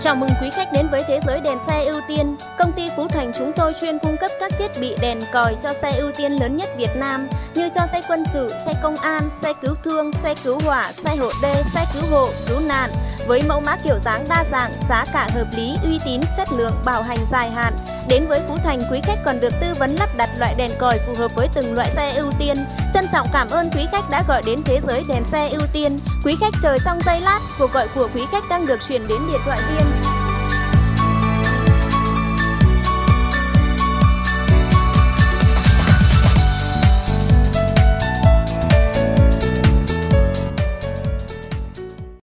Chào mừng quý khách đến với thế giới đèn xe ưu tiên. Công ty Phú Thành chúng tôi chuyên cung cấp các thiết bị đèn còi cho xe ưu tiên lớn nhất Việt Nam, như cho xe quân sự, xe công an, xe cứu thương, xe cứu hỏa, xe hộ đê, xe cứu hộ, cứu nạn, với mẫu mã kiểu dáng đa dạng, giá cả hợp lý, uy tín, chất lượng, bảo hành dài hạn. Đến với Phú Thành, quý khách còn được tư vấn lắp đặt loại đèn còi phù hợp với từng loại xe ưu tiên. Trân trọng cảm ơn quý khách đã gọi đến thế giới đèn xe ưu tiên. Quý khách chờ trong giây lát, cuộc gọi của quý khách đang được chuyển đến điện thoại viên.